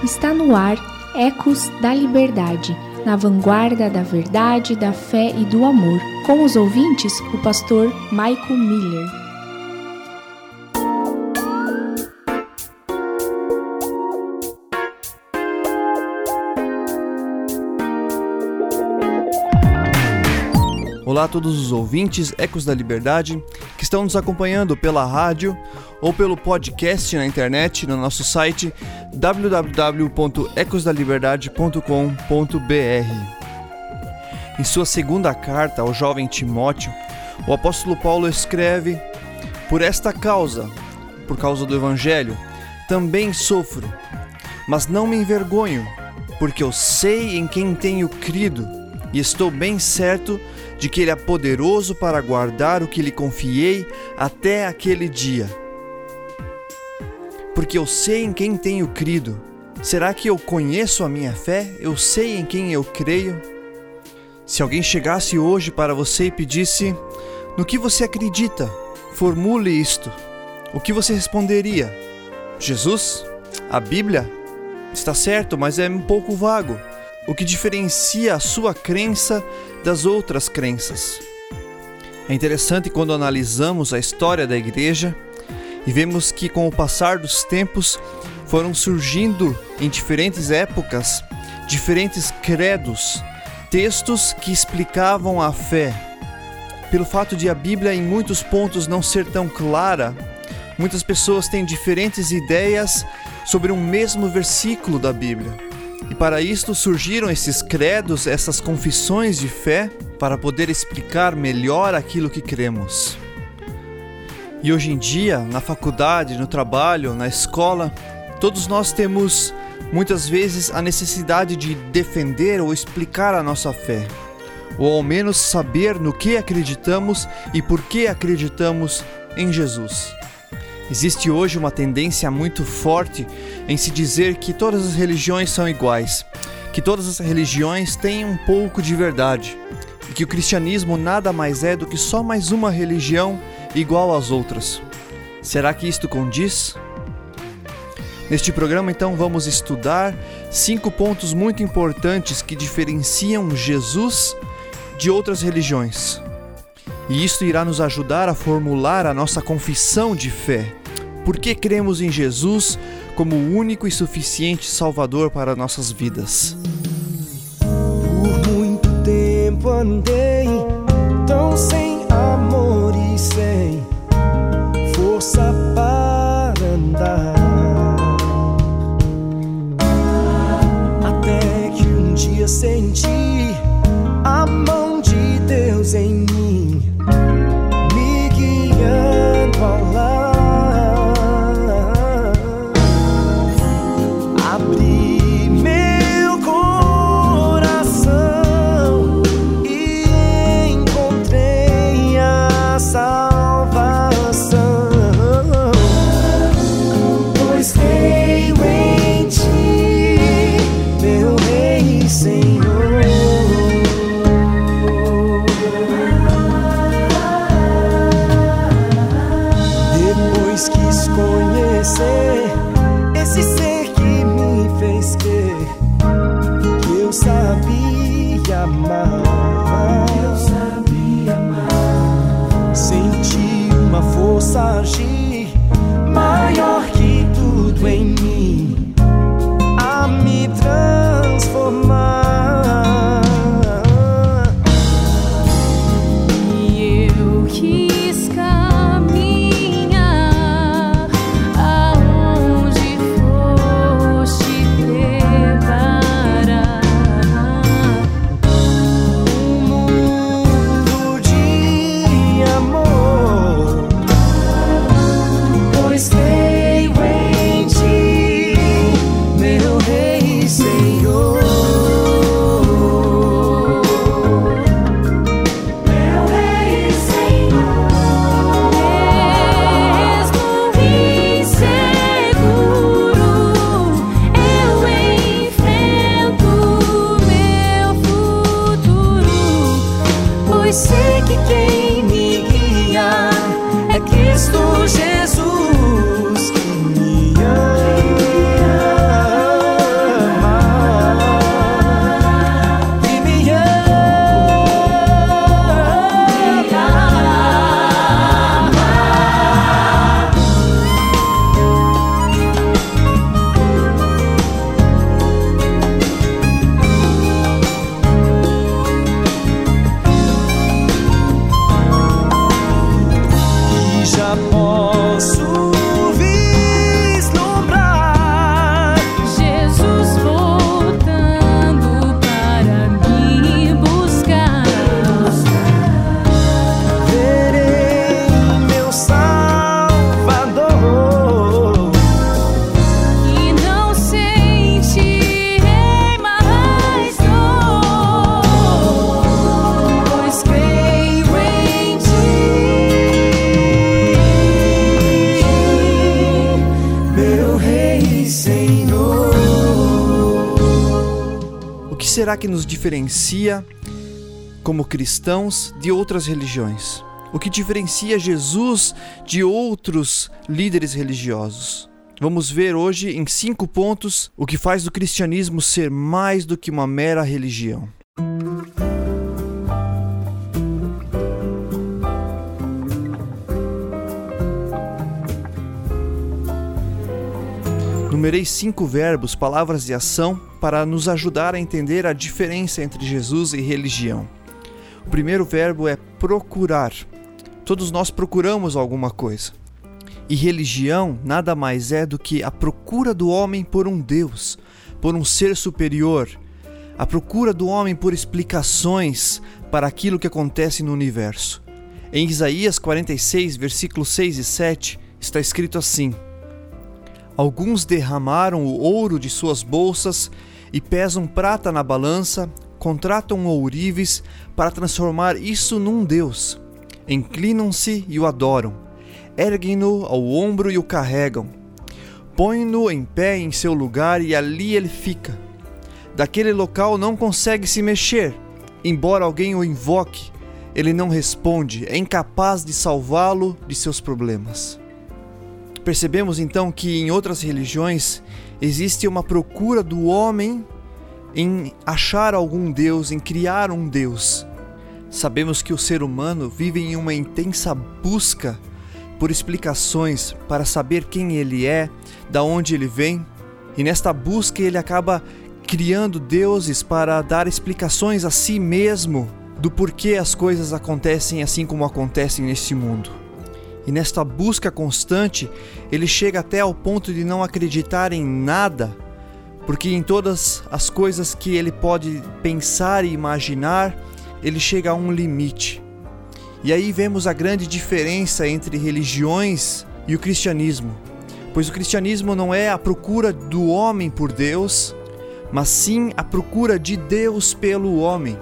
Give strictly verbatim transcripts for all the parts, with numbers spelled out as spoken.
Está no ar Ecos da Liberdade, na vanguarda da verdade, da fé e do amor. Com os ouvintes, o pastor Michael Miller. Olá a todos os ouvintes Ecos da Liberdade que estão nos acompanhando pela rádio ou pelo podcast na internet no nosso site w w w ponto ecos da liberdade ponto com ponto b r. Em sua segunda carta ao jovem Timóteo, o apóstolo Paulo escreve: "Por esta causa, por causa do Evangelho, também sofro, mas não me envergonho, porque eu sei em quem tenho crido e estou bem certo de que Ele é poderoso para guardar o que lhe confiei até aquele dia. Porque eu sei em quem tenho crido. Será que eu conheço a minha fé? Eu sei em quem eu creio?" Se alguém chegasse hoje para você e pedisse: "No que você acredita? Formule isto." O que você responderia? Jesus? A Bíblia? Está certo, mas é um pouco vago. O que diferencia a sua crença das outras crenças? É interessante quando analisamos a história da igreja e vemos que, com o passar dos tempos, foram surgindo em diferentes épocas diferentes credos, textos que explicavam a fé. Pelo fato de a Bíblia em muitos pontos não ser tão clara, muitas pessoas têm diferentes ideias sobre um mesmo versículo da Bíblia. E para isto surgiram esses credos, essas confissões de fé, para poder explicar melhor aquilo que cremos. E hoje em dia, na faculdade, no trabalho, na escola, todos nós temos muitas vezes a necessidade de defender ou explicar a nossa fé, ou ao menos saber no que acreditamos e por que acreditamos em Jesus. Existe hoje uma tendência muito forte em se dizer que todas as religiões são iguais, que todas as religiões têm um pouco de verdade, e que o cristianismo nada mais é do que só mais uma religião igual às outras. Será que isto condiz? Neste programa, então, vamos estudar cinco pontos muito importantes que diferenciam Jesus de outras religiões. E isto irá nos ajudar a formular a nossa confissão de fé. Por que cremos em Jesus como o único e suficiente Salvador para nossas vidas? Por muito tempo andei tão sem amor e sem força para andar, até que um dia senti a mão de Deus em mim, me guiando ao lar. Abri meu coração e encontrei a salvação, pois creio em Ti, meu Rei e Senhor. Depois quis conhecer esse ser que me fez crer que eu sabia amar, eu sabia amar. Senti uma força agir maior que tudo em mim, a me transformar. E eu quis caminhar aonde foste preparar Um mundo de amor, pois creio em Ti, meu Rei e Senhor. Meu Rei e Senhor, mesmo inseguro, eu enfrento meu futuro, pois sei que quem me guia é Cristo Jesus, que me ama. será que nos diferencia como cristãos de outras religiões? O que diferencia Jesus de outros líderes religiosos? Vamos ver hoje em cinco pontos o que faz do cristianismo ser mais do que uma mera religião. Numerei cinco verbos, palavras de ação, para nos ajudar a entender a diferença entre Jesus e religião. O primeiro verbo é procurar. Todos nós procuramos alguma coisa. E religião nada mais é do que a procura do homem por um Deus, por um ser superior, a procura do homem por explicações para aquilo que acontece no universo. Em Isaías quarenta e seis, versículos seis e sete, está escrito assim: Alguns derramaram o ouro de suas bolsas e pesam prata na balança, contratam ourives para transformar isso num Deus. Inclinam-se e o adoram, erguem-no ao ombro e o carregam. Põem-no em pé em seu lugar e ali ele fica. Daquele local não consegue se mexer, embora alguém o invoque, ele não responde, é incapaz de salvá-lo de seus problemas. Percebemos então que em outras religiões existe uma procura do homem em achar algum Deus, em criar um Deus. Sabemos que o ser humano vive em uma intensa busca por explicações para saber quem ele é, da onde ele vem, e nesta busca ele acaba criando deuses para dar explicações a si mesmo do porquê as coisas acontecem assim como acontecem neste mundo. E nesta busca constante, ele chega até ao ponto de não acreditar em nada, porque em todas as coisas que ele pode pensar e imaginar, ele chega a um limite. E aí vemos a grande diferença entre religiões e o cristianismo, pois o cristianismo não é a procura do homem por Deus, mas sim a procura de Deus pelo homem.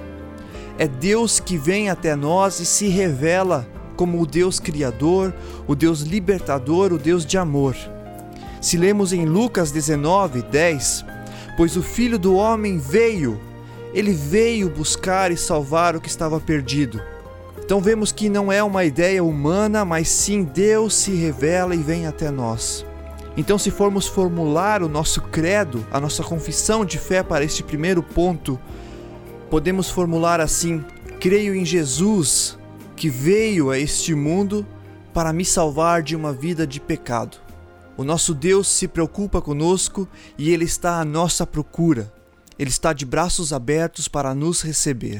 É Deus que vem até nós e se revela como o Deus criador, o Deus libertador, o Deus de amor. Se lemos em Lucas dezenove, dez, pois o Filho do Homem veio, ele veio buscar e salvar o que estava perdido. Então vemos que não é uma ideia humana, mas sim Deus se revela e vem até nós. Então, se formos formular o nosso credo, a nossa confissão de fé para este primeiro ponto, podemos formular assim: creio em Jesus, que veio a este mundo para me salvar de uma vida de pecado. O nosso Deus se preocupa conosco e Ele está à nossa procura. Ele está de braços abertos para nos receber.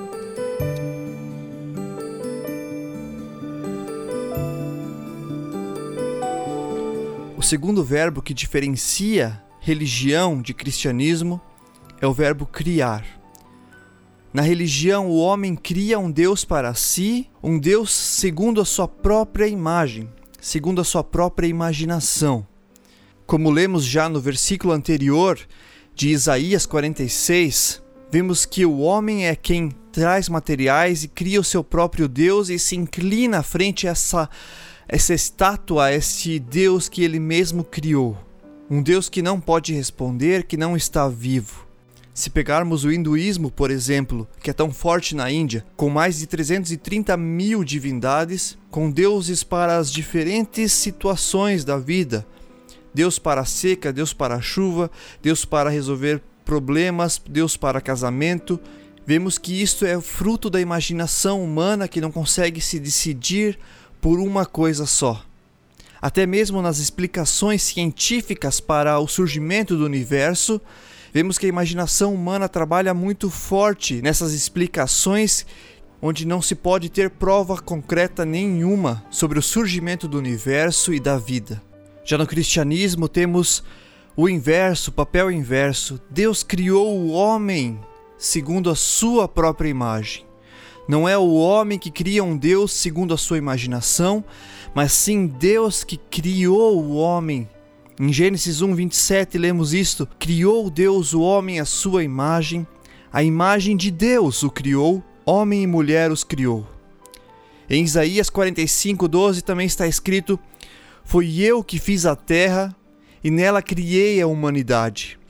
O segundo verbo que diferencia religião de cristianismo é o verbo criar. Na religião, o homem cria um Deus para si, um Deus segundo a sua própria imagem, segundo a sua própria imaginação. Como lemos já no versículo anterior de Isaías quarenta e seis, vemos que o homem é quem traz materiais e cria o seu próprio Deus e se inclina frente a essa, essa estátua, a este Deus que ele mesmo criou. Um Deus que não pode responder, que não está vivo. Se pegarmos o hinduísmo, por exemplo, que é tão forte na Índia, com mais de trezentas e trinta mil divindades, com deuses para as diferentes situações da vida, Deus para a seca, Deus para a chuva, Deus para resolver problemas, Deus para casamento, vemos que isto é fruto da imaginação humana que não consegue se decidir por uma coisa só. Até mesmo nas explicações científicas para o surgimento do universo, vemos que a imaginação humana trabalha muito forte nessas explicações onde não se pode ter prova concreta nenhuma sobre o surgimento do universo e da vida. Já no cristianismo temos o inverso, o papel inverso. Deus criou o homem segundo a sua própria imagem. Não é o homem que cria um Deus segundo a sua imaginação, mas sim Deus que criou o homem. Em Gênesis um, vinte e sete lemos isto: criou Deus o homem à sua imagem, a imagem de Deus o criou, homem e mulher os criou. Em Isaías quarenta e cinco, doze também está escrito: foi eu que fiz a terra e nela criei a humanidade.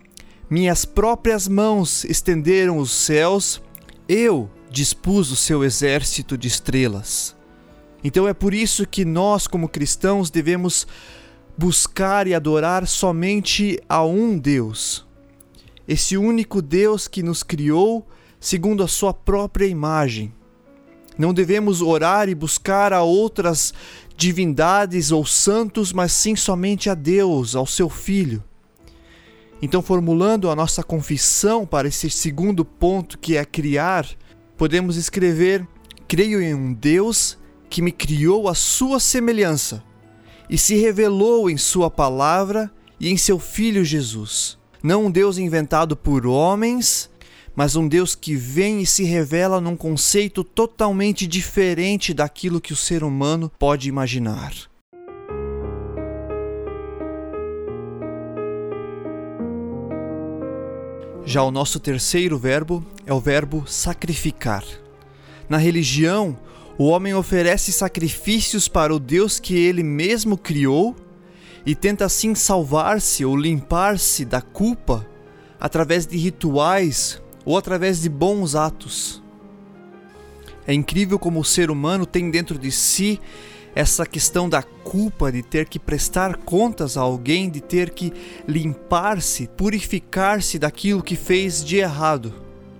Minhas próprias mãos estenderam os céus, eu dispus o seu exército de estrelas. Então é por isso que nós, como cristãos, devemos buscar e adorar somente a um Deus. Esse único Deus que nos criou segundo a sua própria imagem. Não devemos orar e buscar a outras divindades ou santos, mas sim somente a Deus, ao seu Filho. Então, formulando a nossa confissão para esse segundo ponto, que é criar, podemos escrever: creio em um Deus que me criou à sua semelhança e se revelou em sua palavra e em seu Filho Jesus. Não um Deus inventado por homens, mas um Deus que vem e se revela num conceito totalmente diferente daquilo que o ser humano pode imaginar. Já o nosso terceiro verbo é o verbo sacrificar. Na religião, o homem oferece sacrifícios para o Deus que ele mesmo criou e tenta assim salvar-se ou limpar-se da culpa através de rituais ou através de bons atos. É incrível como o ser humano tem dentro de si essa questão da culpa, de ter que prestar contas a alguém, de ter que limpar-se, purificar-se daquilo que fez de errado.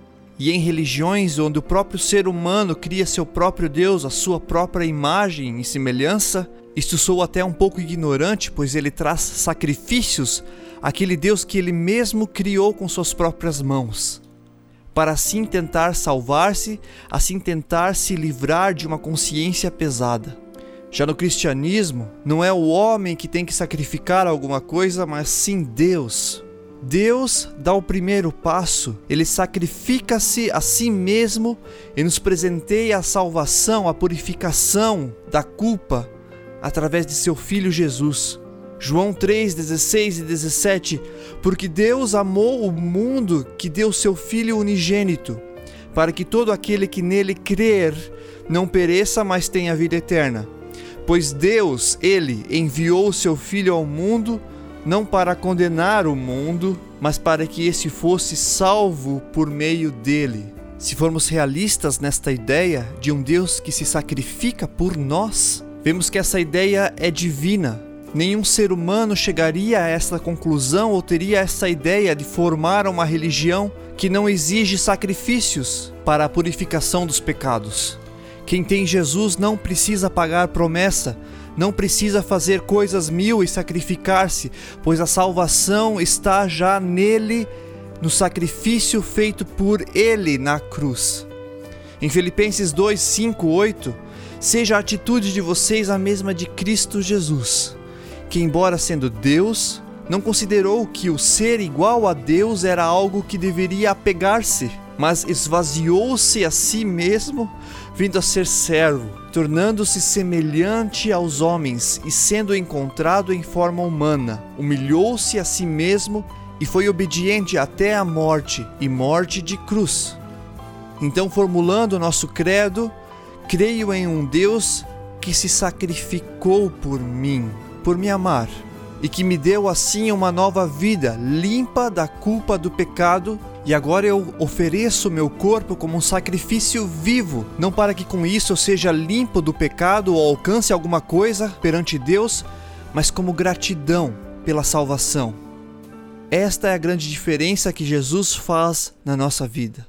E em religiões onde o próprio ser humano cria seu próprio Deus, a sua própria imagem e semelhança, isto soa até um pouco ignorante, pois ele traz sacrifícios àquele Deus que ele mesmo criou com suas próprias mãos, para assim tentar salvar-se, assim tentar se livrar de uma consciência pesada. Já no cristianismo, não é o homem que tem que sacrificar alguma coisa, mas sim Deus. Deus dá o primeiro passo, ele sacrifica-se a si mesmo e nos presenteia a salvação, a purificação da culpa através de seu Filho Jesus. João três, dezesseis e dezessete, porque Deus amou o mundo que deu seu Filho unigênito, para que todo aquele que nele crer não pereça, mas tenha vida eterna. Pois Deus, Ele, enviou o seu Filho ao mundo, não para condenar o mundo, mas para que esse fosse salvo por meio dele. Se formos realistas nesta ideia de um Deus que se sacrifica por nós, vemos que essa ideia é divina. Nenhum ser humano chegaria a essa conclusão ou teria essa ideia de formar uma religião que não exige sacrifícios para a purificação dos pecados. Quem tem Jesus não precisa pagar promessa, não precisa fazer coisas mil e sacrificar-se, pois a salvação está já nele, no sacrifício feito por ele na cruz. Em Filipenses dois, cinco, oito, seja a atitude de vocês a mesma de Cristo Jesus, que embora sendo Deus, não considerou que o ser igual a Deus era algo que deveria apegar-se, mas esvaziou-se a si mesmo, vindo a ser servo, tornando-se semelhante aos homens e sendo encontrado em forma humana. Humilhou-se a si mesmo e foi obediente até a morte, e morte de cruz. Então, formulando o nosso credo, creio em um Deus que se sacrificou por mim, por me amar, e que me deu assim uma nova vida, limpa da culpa do pecado. E agora eu ofereço meu corpo como um sacrifício vivo, não para que com isso eu seja limpo do pecado ou alcance alguma coisa perante Deus, mas como gratidão pela salvação. Esta é a grande diferença que Jesus faz na nossa vida.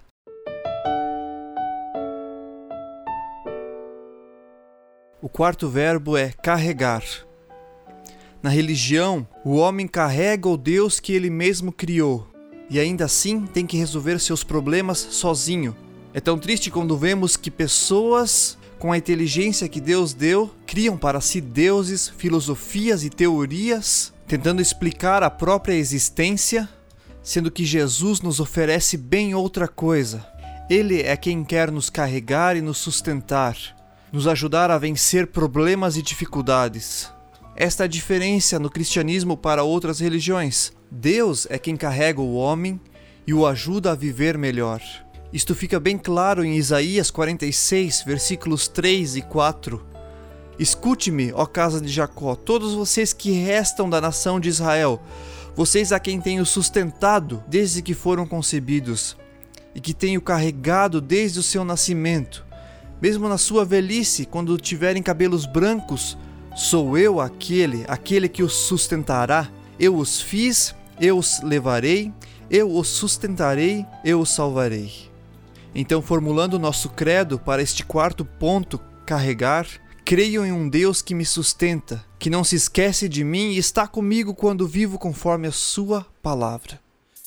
O quarto verbo é carregar. Na religião, o homem carrega o Deus que ele mesmo criou. E ainda assim tem que resolver seus problemas sozinho. É tão triste quando vemos que pessoas, com a inteligência que Deus deu, criam para si deuses, filosofias e teorias, tentando explicar a própria existência, sendo que Jesus nos oferece bem outra coisa. Ele é quem quer nos carregar e nos sustentar, nos ajudar a vencer problemas e dificuldades. Esta é a diferença no cristianismo para outras religiões. Deus é quem carrega o homem e o ajuda a viver melhor. Isto fica bem claro em Isaías quarenta e seis, versículos três e quatro. Escute-me, ó casa de Jacó, todos vocês que restam da nação de Israel. Vocês a quem tenho sustentado desde que foram concebidos, e que tenho carregado desde o seu nascimento, mesmo na sua velhice, quando tiverem cabelos brancos, sou eu aquele, aquele que os sustentará. Eu os fiz, eu os levarei, eu os sustentarei, eu os salvarei. Então, formulando o nosso credo para este quarto ponto, carregar, creio em um Deus que me sustenta, que não se esquece de mim e está comigo quando vivo conforme a sua palavra.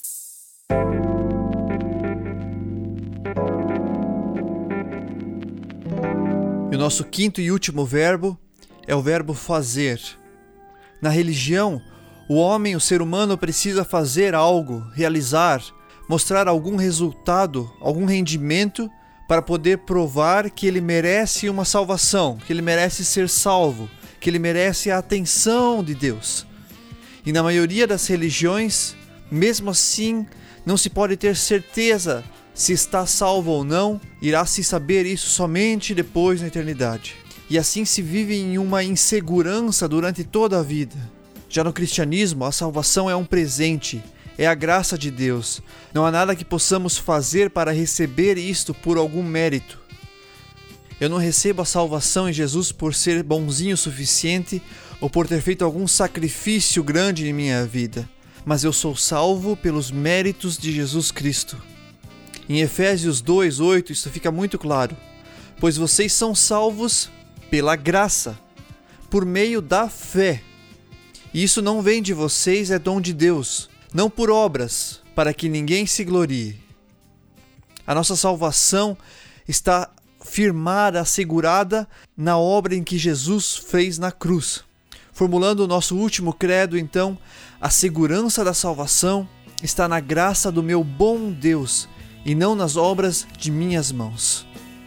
E o nosso quinto e último verbo é o verbo fazer. Na religião, o homem, o ser humano, precisa fazer algo, realizar, mostrar algum resultado, algum rendimento para poder provar que ele merece uma salvação, que ele merece ser salvo, que ele merece a atenção de Deus. E na maioria das religiões, mesmo assim, não se pode ter certeza se está salvo ou não, irá se saber isso somente depois na eternidade. E assim se vive em uma insegurança durante toda a vida. Já no cristianismo, a salvação é um presente, é a graça de Deus. Não há nada que possamos fazer para receber isto por algum mérito. Eu não recebo a salvação em Jesus por ser bonzinho o suficiente ou por ter feito algum sacrifício grande em minha vida, mas eu sou salvo pelos méritos de Jesus Cristo. Em Efésios dois, oito, isso fica muito claro. Pois vocês são salvos pela graça, por meio da fé. E isso não vem de vocês, é dom de Deus, não por obras, para que ninguém se glorie. A nossa salvação está firmada, assegurada na obra em que Jesus fez na cruz. Formulando o nosso último credo, então, a segurança da salvação está na graça do meu bom Deus, e não nas obras de minhas mãos.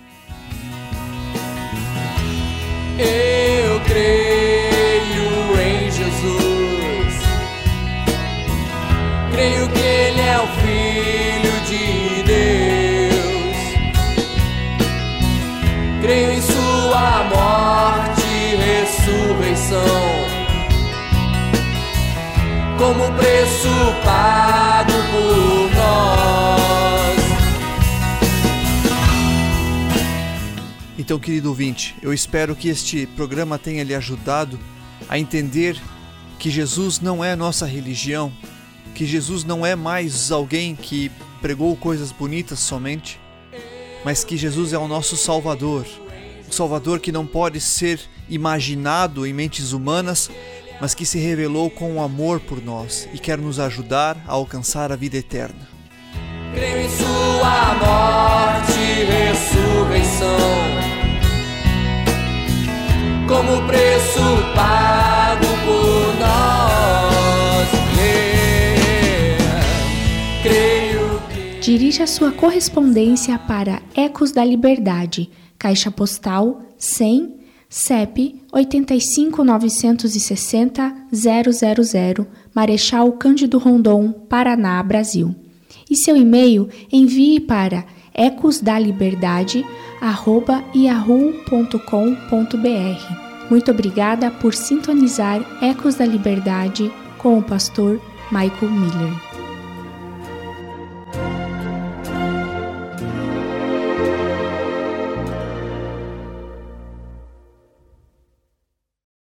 Eu creio em Jesus, creio que Ele é o Filho de Deus, creio em sua morte e ressurreição, como preço pago por nós. Então, querido ouvinte, eu espero que este programa tenha lhe ajudado a entender que Jesus não é nossa religião, que Jesus não é mais alguém que pregou coisas bonitas somente, mas que Jesus é o nosso Salvador, o Salvador que não pode ser imaginado em mentes humanas, mas que se revelou com amor por nós e quer nos ajudar a alcançar a vida eterna. Creio em sua morte e ressurreição, como preço pago por nós. Yeah. Creio que... Dirija sua correspondência para Ecos da Liberdade, Caixa Postal cem, C E P oito cinco nove seis zero zero zero zero, Marechal Cândido Rondon, Paraná, Brasil. E seu e-mail envie para ecosdaliberdade arroba yahoo ponto com ponto br. Muito obrigada por sintonizar Ecos da Liberdade com o pastor Michael Miller.